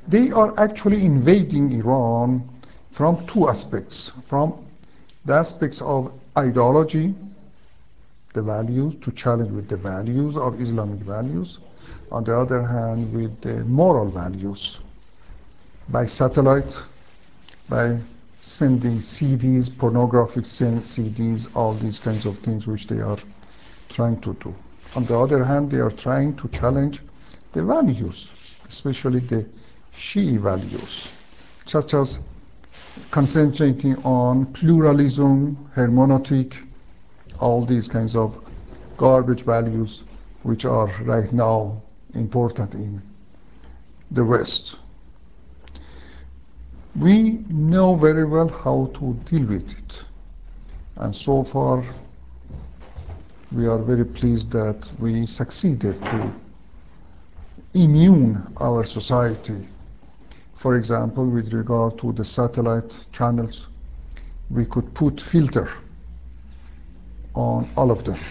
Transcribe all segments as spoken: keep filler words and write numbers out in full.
They are actually invading Iran from two aspects. From the aspects of ideology, the values, to challenge with the values of Islamic values. On the other hand, with the moral values, by satellite, by sending C Ds, pornographic C Ds, all these kinds of things which they are trying to do. On the other hand, they are trying to challenge the values, especially the Shi'i values, such as concentrating on pluralism, hermeneutic, all these kinds of garbage values which are right now important in the West. We know very well how to deal with it. And so far, we are very pleased that we succeeded to immune our society. For example, with regard to the satellite channels, we could put filter on all of them.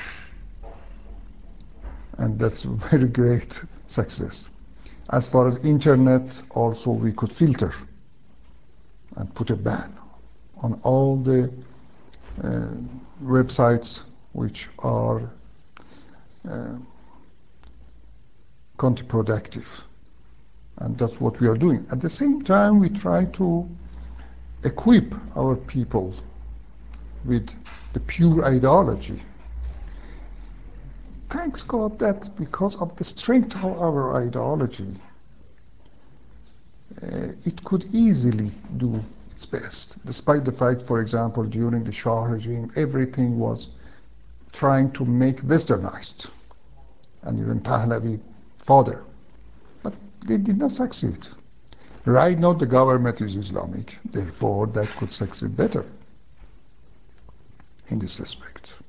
And that's a very great success. As far as internet, also we could filter and put a ban on all the uh, websites which are uh, counterproductive. And that's what we are doing. At the same time, we try to equip our people with the pure ideology. Thanks God that because of the strength of our ideology, uh, it could easily do its best. Despite the fact, for example, during the Shah regime, everything was trying to make westernized, and even Pahlavi father. But they did not succeed. Right now the government is Islamic, therefore that could succeed better in this respect.